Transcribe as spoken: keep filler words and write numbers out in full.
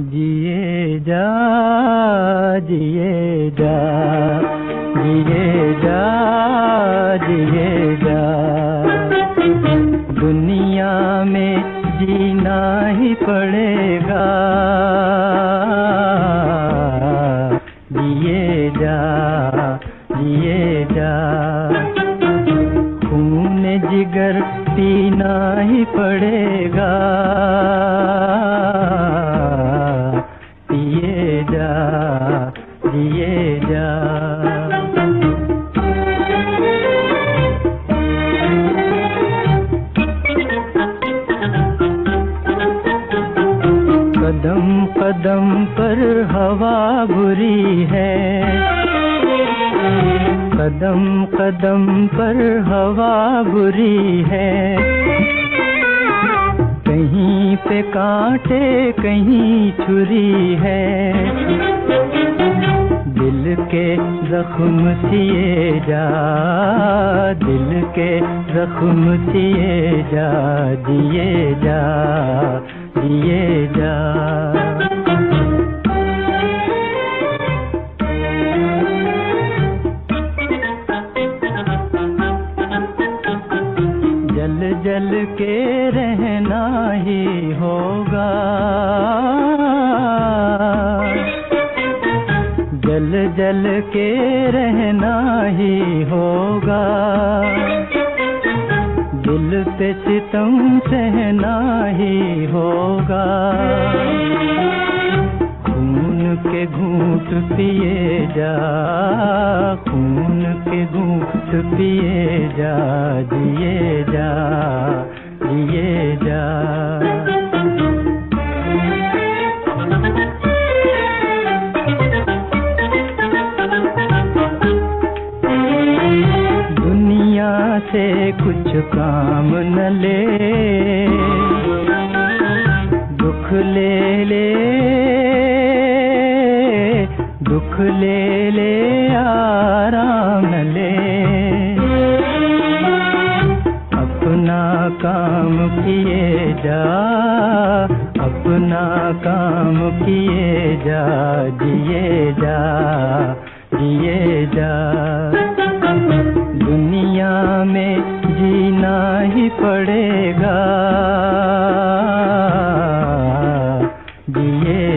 जिए जा जिए जा जिए जा जिए जा, दुनिया में जीना ही पड़ेगा। जिए जा जिए जा, खून जिगर पीना ही पड़ेगा। जिए जा जिए जा, कदम कदम पर हवा बुरी है, कदम कदम पर हवा बुरी है। कहीं पे कांटे कहीं छुरी है, दिल के जख्म सिए जा, दिल के जख्म सिए जा। जिए जा जिए जा, जल जल के रहना ही होगा, जल जल के रहना ही होगा। दिल पे सितम सहना ही होगा, खून के घूंट पिए जा, खून के घूंट पिए जा। जिए जा जिए जा, दुनिया से कुछ काम न ले, दुख ले ले दुख ले ले आराम न ले। अपना काम किए जा, अपना काम किए जा। जिए जा जिए जा, दुनिया में जीना ही पड़ेगा। जिए